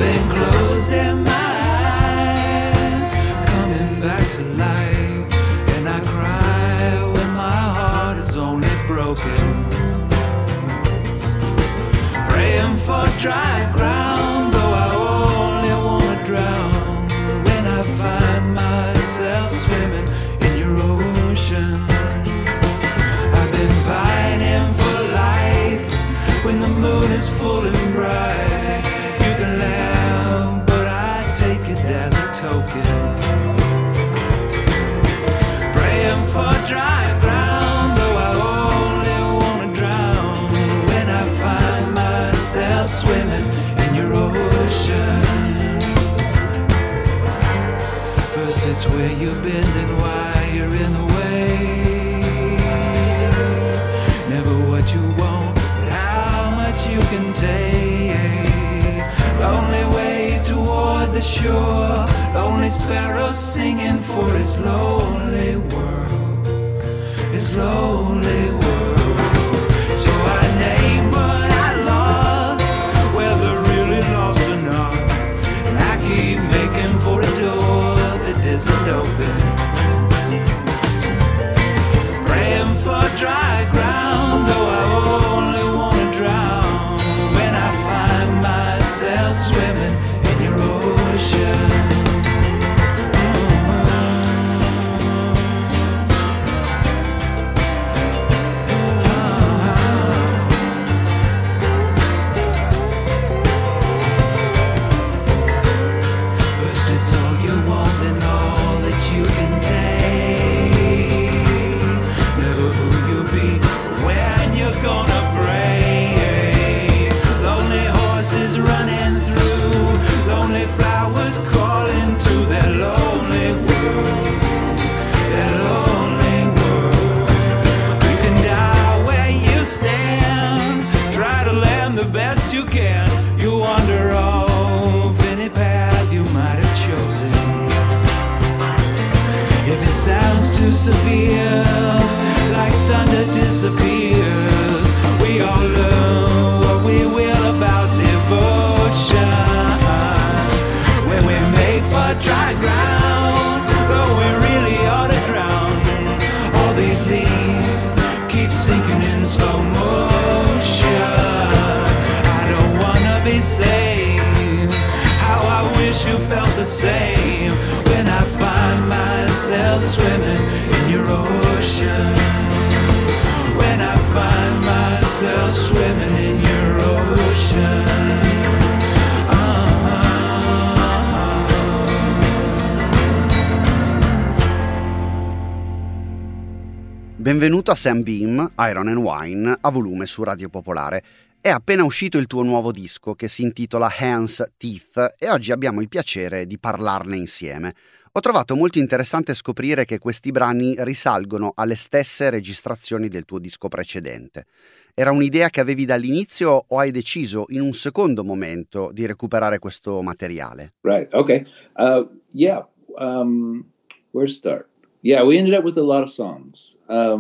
been closing my eyes, coming back to life, and I cry when my heart is only broken. Praying for dry ground, though I only wanna drown when I find myself swimming in your ocean. I've been pining for light when the moon is full and bright. You can laugh, but I take it as a token. Praying for dry ground, though I only wanna drown when I find myself swimming in your ocean. First it's where you've been and why you're in the way. Never what you want, but how much you can take. Lonely way toward the shore, lonely sparrows singing for its lonely world, its lonely world. So I name what I lost, whether really lost or not, and I keep making for a door that isn't open. Praying for dry ground, though I only wanna drown when I find myself swimming in your ocean. First it's all you want and all that you can take. Never who you'll be when you're gonna break. Lonely horses running through, lonely flowers calling to their lonely world, their lonely world. You can die where you stand, try to land the best you can. You wander off any path you might have chosen. If it sounds too severe, like thunder disappears, we all learn what we will about devotion. When we make for dry ground, though we really ought to drown, all these leaves keep sinking in slow motion. I don't wanna be saved, how I wish you felt the same when I find myself swimming in your ocean. When I find myself swimming in your ocean. Benvenuto a Sam Beam, Iron and Wine, a volume su Radio Popolare. È appena uscito il tuo nuovo disco che si intitola Hands, Teeth e oggi abbiamo il piacere di parlarne insieme. Ho trovato molto interessante scoprire che questi brani risalgono alle stesse registrazioni del tuo disco precedente. Era un'idea che avevi dall'inizio o hai deciso in un secondo momento di recuperare questo materiale? Right, okay. Where to start? Yeah, we ended up with a lot of songs.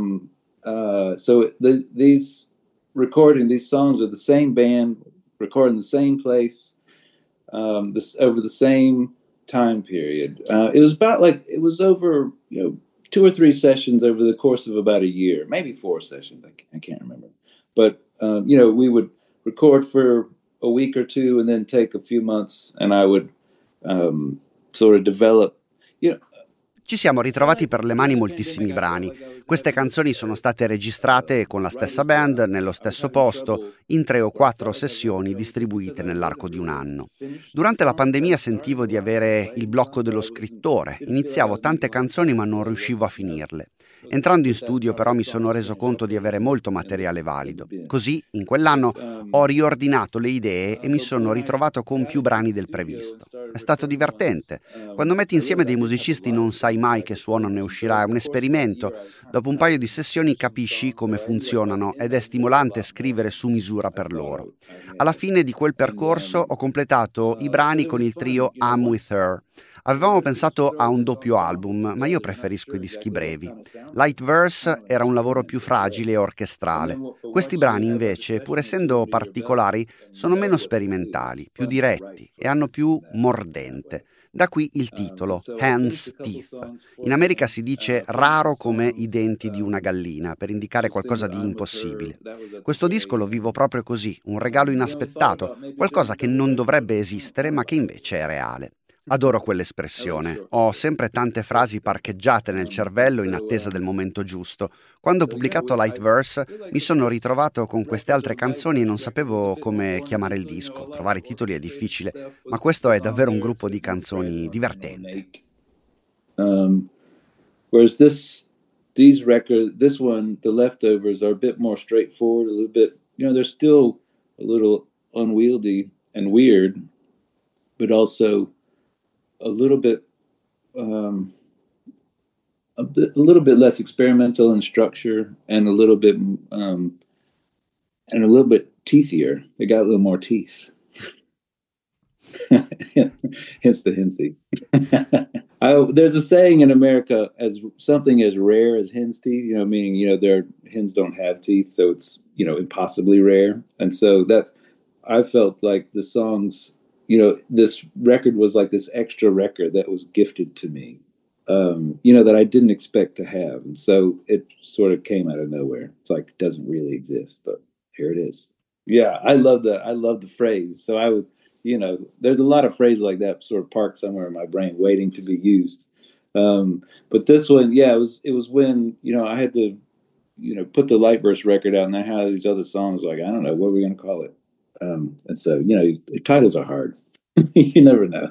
These songs are the same band, recording the same place, over the same time period. It was over 2 or 3 sessions over the course of about a year, maybe 4 sessions. I can't remember. But we would record for a week or 2 and then take a few months, and I would sort of develop. Ci siamo ritrovati per le mani moltissimi brani. Queste canzoni sono state registrate con la stessa band, nello stesso posto, in 3 o 4 sessioni distribuite nell'arco di un anno. Durante la pandemia sentivo di avere il blocco dello scrittore. Iniziavo tante canzoni ma non riuscivo a finirle. Entrando in studio però mi sono reso conto di avere molto materiale valido. Così, in quell'anno, ho riordinato le idee e mi sono ritrovato con più brani del previsto. È stato divertente. Quando metti insieme dei musicisti non sai mai che suono ne uscirà, è un esperimento. Dopo un paio di sessioni capisci come funzionano ed è stimolante scrivere su misura per loro. Alla fine di quel percorso ho completato i brani con il trio I'm With Her. Avevamo pensato a un doppio album, ma io preferisco i dischi brevi. Light Verse era un lavoro più fragile e orchestrale. Questi brani invece, pur essendo particolari, sono meno sperimentali, più diretti e hanno più mordente. Da qui il titolo, Hen's Teeth. In America si dice raro come i denti di una gallina, per indicare qualcosa di impossibile. Questo disco lo vivo proprio così, un regalo inaspettato, qualcosa che non dovrebbe esistere ma che invece è reale. Adoro quell'espressione. Ho sempre tante frasi parcheggiate nel cervello in attesa del momento giusto. Quando ho pubblicato Light Verse mi sono ritrovato con queste altre canzoni e non sapevo come chiamare il disco. Trovare i titoli è difficile, ma questo è davvero un gruppo di canzoni divertente. Whereas these records, this one, The Leftovers, are a bit more straightforward, a little bit, they're still a little unwieldy and weird, but also a little bit less experimental in structure and a little bit teethier. They got a little more teeth. Hence the hen's teeth. There's a saying in America, as something as rare as hen's teeth, meaning their hens don't have teeth, so it's impossibly rare. And so that I felt like the songs, this record was like this extra record that was gifted to me, that I didn't expect to have. And so it sort of came out of nowhere. It's like, it doesn't really exist, but here it is. Yeah, I love that. I love the phrase. So I would, there's a lot of phrases like that sort of parked somewhere in my brain waiting to be used. But this one, it was when, I had to, put the Lightburst record out, and I had these other songs like, I don't know, what are we going to call it? And so, titles are hard. You never know.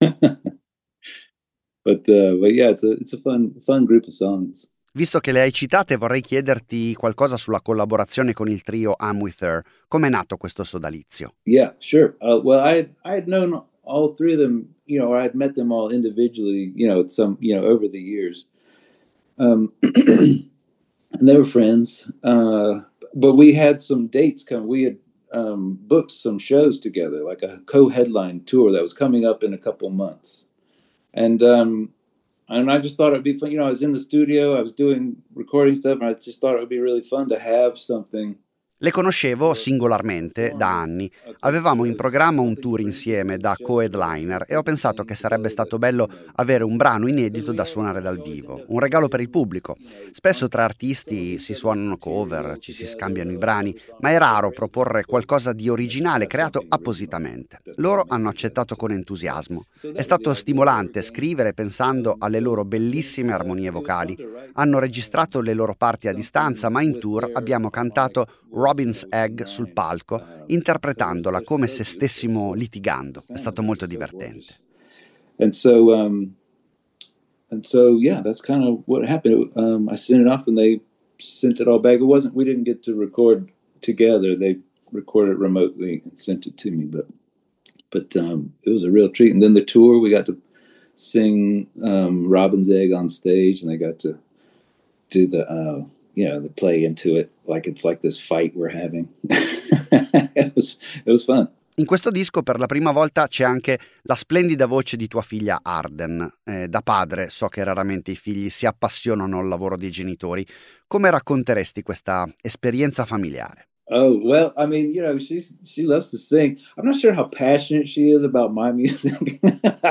But yeah, it's a fun group of songs. Visto che le hai citate, vorrei chiederti qualcosa sulla collaborazione con il trio I'm With Her. Com'è nato questo sodalizio? Yeah, sure. Well, I had known all three of them, or I had met them all individually, over the years. And they were friends. But we had some dates come. We had booked some shows together, like a co-headline tour that was coming up in a couple months. And I just thought it'd be fun. I was in the studio, I was doing recording stuff, and I just thought it would be really fun to have something. Le conoscevo singolarmente da anni. Avevamo in programma un tour insieme da co-headliner e ho pensato che sarebbe stato bello avere un brano inedito da suonare dal vivo, un regalo per il pubblico. Spesso tra artisti si suonano cover, ci si scambiano i brani, ma è raro proporre qualcosa di originale creato appositamente. Loro hanno accettato con entusiasmo. È stato stimolante scrivere pensando alle loro bellissime armonie vocali. Hanno registrato le loro parti a distanza, ma in tour abbiamo cantato Robin's Egg sul palco, interpretandola come se stessimo litigando. È stato molto divertente. And so yeah, that's kind of what happened. I sent it off and they sent it all back. We didn't get to record together. They recorded remotely and sent it to me, but it was a real treat. And then the tour, we got to sing Robin's Egg on stage, and they got to do the play into it like it's like this fight we're having. It was fun. In questo disco per la prima volta c'è anche la splendida voce di tua figlia Arden. Da padre so che raramente i figli si appassionano al lavoro dei genitori. Come racconteresti questa esperienza familiare? Oh, well, I mean, she loves to sing. I'm not sure how passionate she is about my music.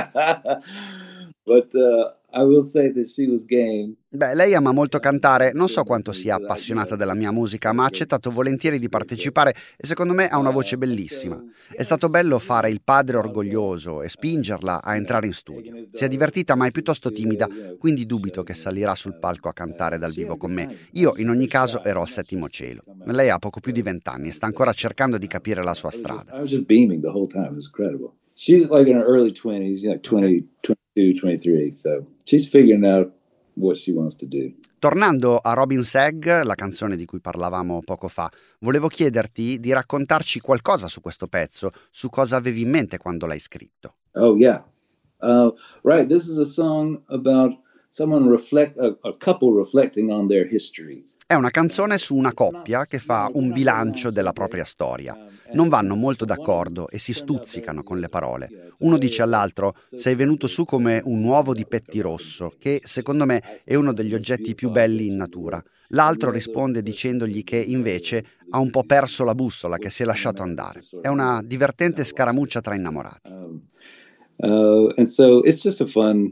But I will say that she was game. Beh, lei ama molto cantare, non so quanto sia appassionata della mia musica, ma ha accettato volentieri di partecipare e secondo me ha una voce bellissima. È stato bello fare il padre orgoglioso e spingerla a entrare in studio. Si è divertita ma è piuttosto timida, quindi dubito che salirà sul palco a cantare dal vivo con me. Io in ogni caso ero al settimo cielo. Lei ha poco più di 20 anni e sta ancora cercando di capire la sua strada. I was just beaming the whole time. It was incredible. She's like in her early 20s, like 20, 22, 23, so she's figuring out what she wants to do. Tornando a Robin's Egg, la canzone di cui parlavamo poco fa, volevo chiederti di raccontarci qualcosa su questo pezzo, su cosa avevi in mente quando l'hai scritto. Oh yeah, right. This is a song about someone a couple reflecting on their history. È una canzone su una coppia che fa un bilancio della propria storia. Non vanno molto d'accordo e si stuzzicano con le parole. Uno dice all'altro: sei venuto su come un uovo di pettirosso, che secondo me è uno degli oggetti più belli in natura. L'altro risponde dicendogli che invece ha un po' perso la bussola, che si è lasciato andare. È una divertente scaramuccia tra innamorati. And so it's just a fun,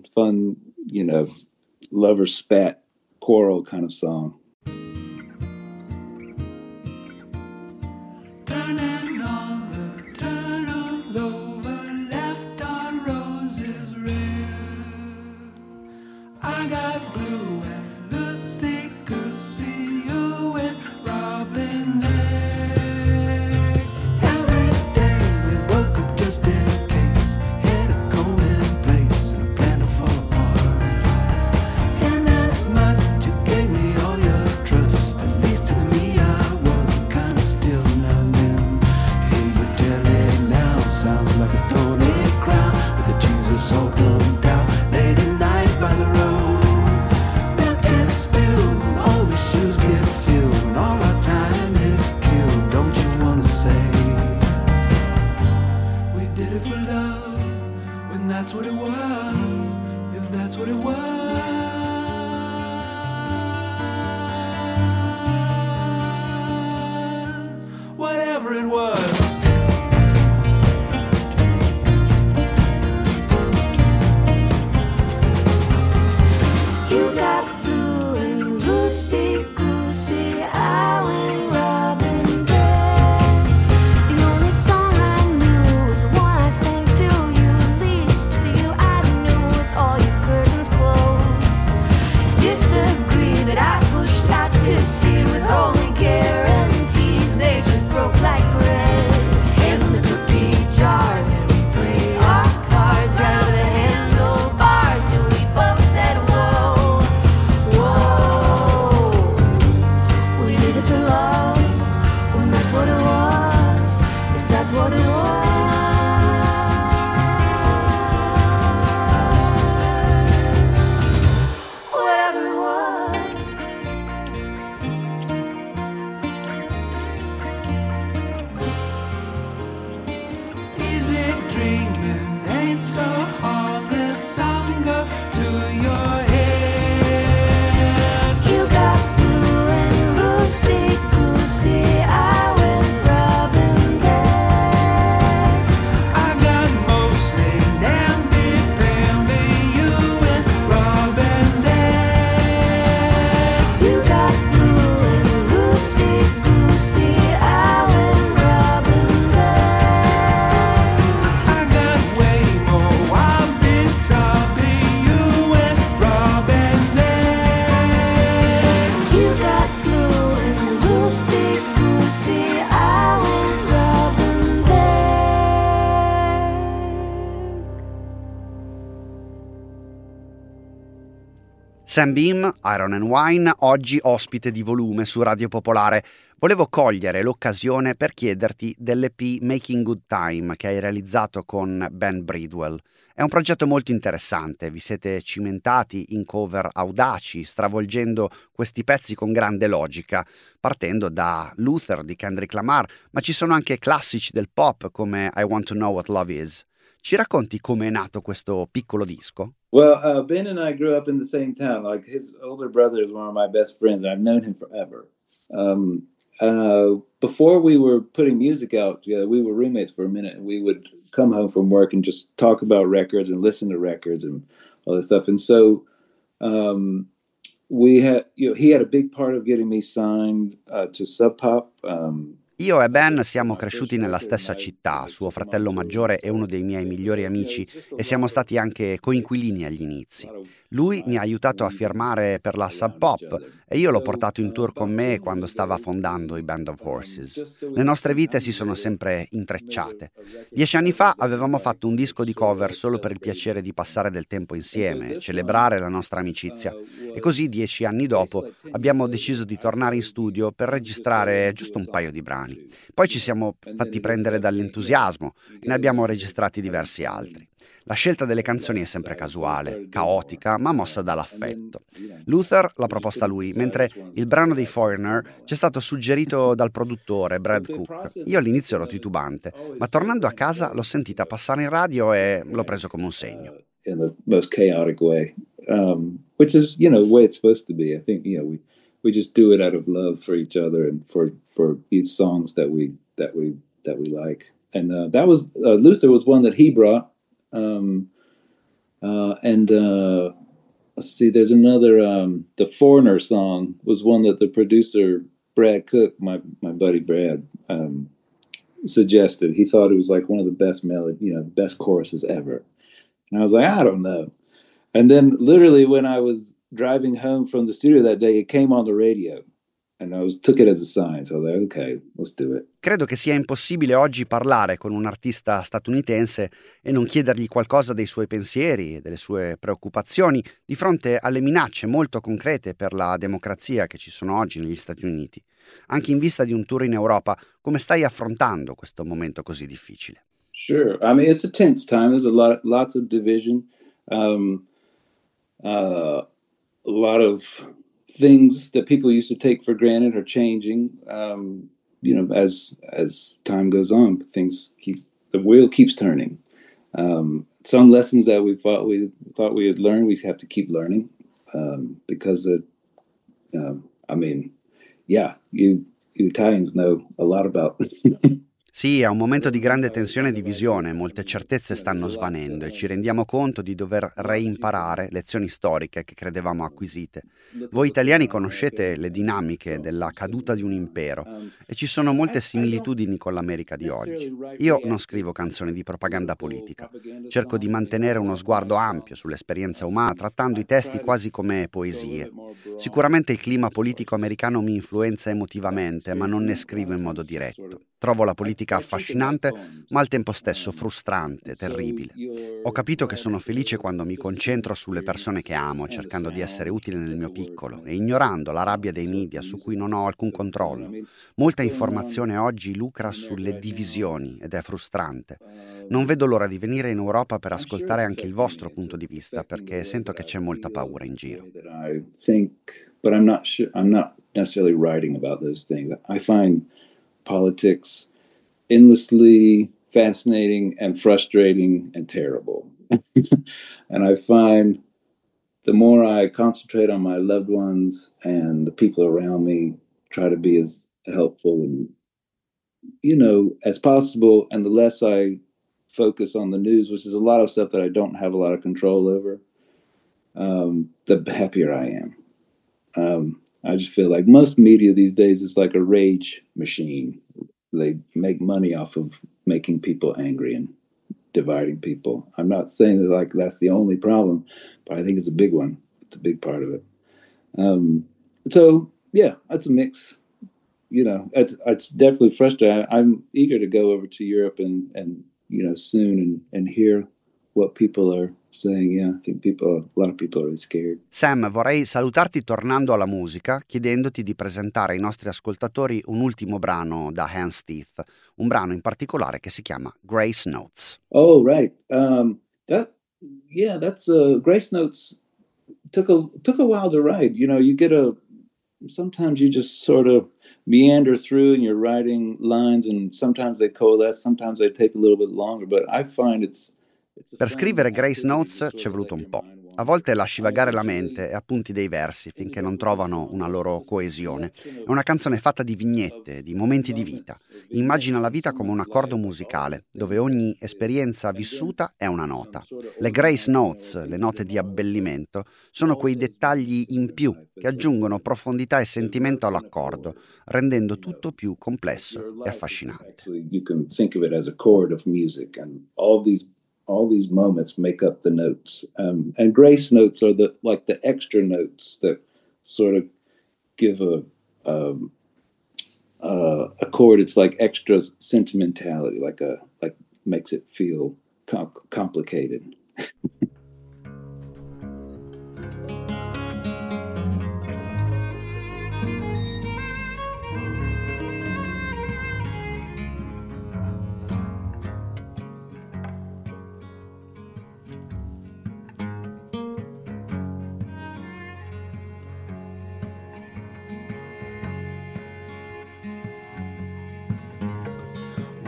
lover spat quarrel kind of song. Turning all the turtles over, left our roses red. I got blue and Lucy Goosey, you and Robin's egg. Every day we woke up just in case, had a comb in place and a plan to fall apart. And as much you gave me all your trust, at least to me I was kinda still now and then. Hear you tell it now, sounds like a thorny crown with a Jesus all dumped out, late at night by the road. Milk gets spilled, all the shoes get filled, and all our time is killed. Don't you wanna say we did it for love, when that's what it was, if that's what it was? Whatever it was. You got blue and Lucy Goosey, I went Robin's egg. The only song I knew was the one I sang to you, least to you I knew with all your curtains closed. Disagree, but I pushed out to sea with only guarantees. They just broke like bread. Hands in the cookie jar, and we play our cards right over the handlebars till we both said whoa, whoa. We did it for love, and that's what it was, if that's what it was. Whatever it was. Is it dreaming? Ain't so harmless. Hunger to your head. You got blue and Lucy Goosey, I went Robin's egg. I got mostly namby-pamby, you and Robin's egg. You got blue and Lucy Goosey, I went Robin's egg. I got way more wabi-sabi, you and Robin's egg. You got blue and Lucy Goosey, I went Robin's egg. Sam Beam, Iron and Wine, oggi ospite di Volume su Radio Popolare. Volevo cogliere l'occasione per chiederti dell'EP Making Good Time che hai realizzato con Ben Bridwell. È un progetto molto interessante, vi siete cimentati in cover audaci, stravolgendo questi pezzi con grande logica, partendo da Luther di Kendrick Lamar, ma ci sono anche classici del pop come I Want to Know What Love Is. Ci racconti come è nato questo piccolo disco? Well, Ben and I grew up in the same town. Like his older brother is one of my best friends. I've known him forever. Before we were putting music out together, we were roommates for a minute. And we would come home from work and just talk about records and listen to records and all this stuff. And so we had, he had a big part of getting me signed to Sub Pop. Io e Ben siamo cresciuti nella stessa città, suo fratello maggiore è uno dei miei migliori amici e siamo stati anche coinquilini agli inizi. Lui mi ha aiutato a firmare per la Sub Pop e io l'ho portato in tour con me quando stava fondando i Band of Horses. Le nostre vite si sono sempre intrecciate. 10 anni fa avevamo fatto un disco di cover solo per il piacere di passare del tempo insieme, celebrare la nostra amicizia. E così 10 anni dopo abbiamo deciso di tornare in studio per registrare giusto un paio di brani. Poi ci siamo fatti prendere dall'entusiasmo e ne abbiamo registrati diversi altri. La scelta delle canzoni è sempre casuale, caotica, ma mossa dall'affetto. Luther l'ha proposta lui, mentre il brano dei Foreigner ci è stato suggerito dal produttore Brad Cook. Io all'inizio ero titubante, ma tornando a casa l'ho sentita passare in radio e l'ho preso come un segno. In the most chaotic way, which is, the way it's supposed to be. I think, we just do it out of love for each other and for these songs that we like. And that was Luther was one that he brought. Let's see, there's another, the Foreigner song was one that the producer Brad Cook, my buddy Brad, suggested. He thought it was like one of the best the best choruses ever. And I was like, I don't know. And then literally when I was driving home from the studio that day, it came on the radio. And took it as a sign. So I was like, okay, let's do it. Credo che sia impossibile oggi parlare con un artista statunitense e non chiedergli qualcosa dei suoi pensieri e delle sue preoccupazioni di fronte alle minacce molto concrete per la democrazia che ci sono oggi negli Stati Uniti. Anche in vista di un tour in Europa, come stai affrontando questo momento così difficile? Sure. I mean, it's a tense time. There's lots of division. A lot of things that people used to take for granted are changing. As time goes on, the wheel keeps turning. Some lessons that we thought we had learned, we have to keep learning, because you Italians know a lot about. Sì, è un momento di grande tensione e divisione, molte certezze stanno svanendo e ci rendiamo conto di dover reimparare lezioni storiche che credevamo acquisite. Voi italiani conoscete le dinamiche della caduta di un impero e ci sono molte similitudini con l'America di oggi. Io non scrivo canzoni di propaganda politica, cerco di mantenere uno sguardo ampio sull'esperienza umana, trattando i testi quasi come poesie. Sicuramente il clima politico americano mi influenza emotivamente, ma non ne scrivo in modo diretto. Trovo la politica affascinante, ma al tempo stesso frustrante, terribile. Ho capito che sono felice quando mi concentro sulle persone che amo, cercando di essere utile nel mio piccolo e ignorando la rabbia dei media su cui non ho alcun controllo. Molta informazione oggi lucra sulle divisioni ed è frustrante. Non vedo l'ora di venire in Europa per ascoltare anche il vostro punto di vista, perché sento che c'è molta paura in giro. But I'm not necessarily writing about those things. I find politics endlessly fascinating and frustrating and terrible. And I find the more I concentrate on my loved ones and the people around me, try to be as helpful and, as possible, and the less I focus on the news, which is a lot of stuff that I don't have a lot of control over, the happier I am. I just feel like most media these days is like a rage machine. They make money off of making people angry and dividing people. I'm not saying that that's the only problem, but I think it's a big one. It's a big part of it. So yeah, that's a mix. It's definitely frustrating. I'm eager to go over to Europe and soon and hear what people are saying. Yeah, I think a lot of people are really scared. Sam, vorrei salutarti tornando alla musica, chiedendoti di presentare ai nostri ascoltatori un ultimo brano da Hans Teeth, un brano in particolare che si chiama Grace Notes. Oh, right. That's Grace Notes took a while to write. Sometimes you just sort of meander through and you're writing lines, and sometimes they coalesce, sometimes they take a little bit longer, but I find Per scrivere Grace Notes ci è voluto un po'. A volte lasci vagare la mente e appunti dei versi finché non trovano una loro coesione. È una canzone fatta di vignette, di momenti di vita. Immagina la vita come un accordo musicale, dove ogni esperienza vissuta è una nota. Le Grace Notes, le note di abbellimento, sono quei dettagli in più che aggiungono profondità e sentimento all'accordo, rendendo tutto più complesso e affascinante. You can think of it as a chord of music, and all these moments make up the notes. And grace notes are the extra notes that sort of give a chord. It's like extra sentimentality, like makes it feel complicated.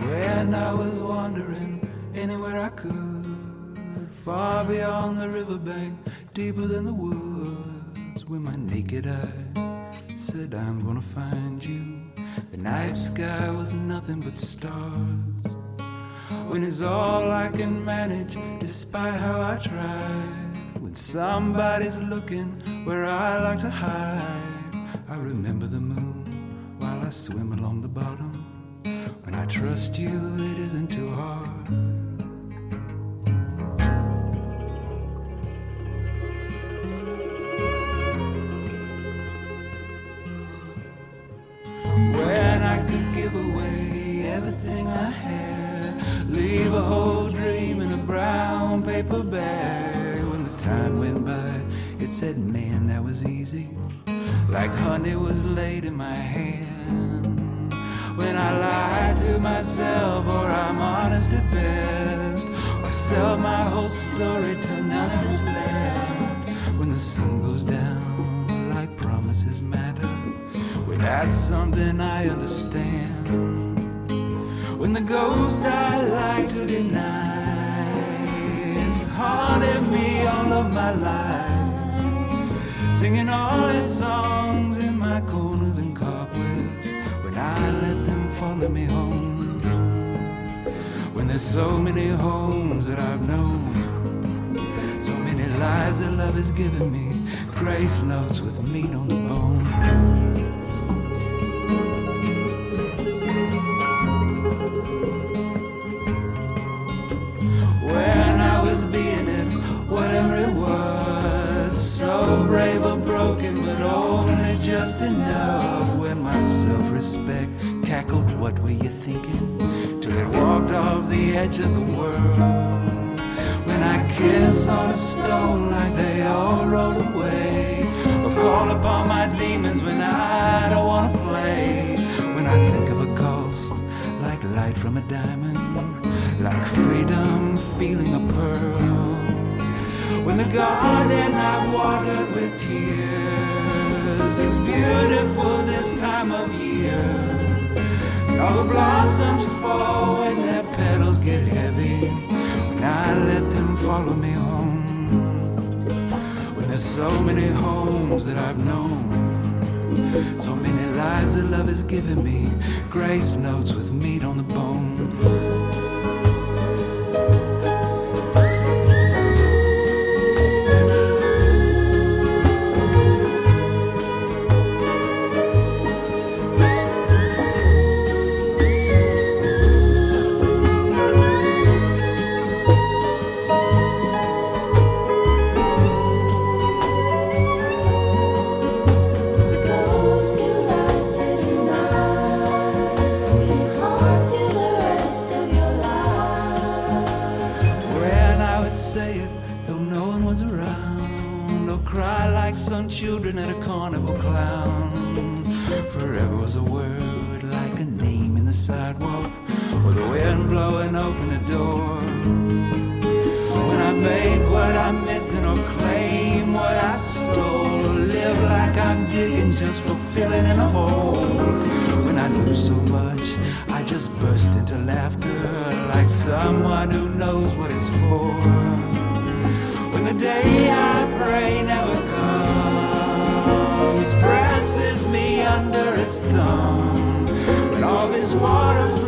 When I was wandering anywhere I could, far beyond the riverbank, deeper than the woods, with my naked eye said I'm gonna find you. The night sky was nothing but stars. When it's all I can manage, despite how I try. When somebody's looking where I like to hide, I remember the moon while I swim along the bottom. When I trust you, it isn't too hard. When I could give away everything I had, leave a whole dream in a brown paper bag. When the time went by, it said, man, that was easy, like honey was laid in my hand. When I lie to myself, or I'm honest at best, or sell my whole story till none of it's left. When the sun goes down, like promises matter, well, that's something I understand. When the ghost I like to deny has haunted me all of my life, singing all its songs in my corners and cobwebs, when I let them follow me home. When there's so many homes that I've known, so many lives that love has given me, grace notes with meat on the bone. When I was being it, whatever it was, so brave or broken, but only just enough. When my self-respect cackled, what were you thinking? Till it walked off the edge of the world. When I kiss on a stone like they all rolled away, or call upon my demons when I don't want to play. When I think of a cost, like light from a diamond, like freedom feeling a pearl. When the garden I've watered with tears is beautiful this time of year, and all the blossoms fall when their petals get heavy, when I let them follow me home. When there's so many homes that I've known, so many lives that love has given me, grace notes with meat on the bone. Children at a carnival clown. Forever was a word like a name in the sidewalk, or the wind blowing open a door. When I make what I'm missing, or claim what I stole, or live like I'm digging just for filling in a hole. When I lose so much, I just burst into laughter, like someone who knows what it's for. When the day I pray never comes, presses me under its thumb, when all this water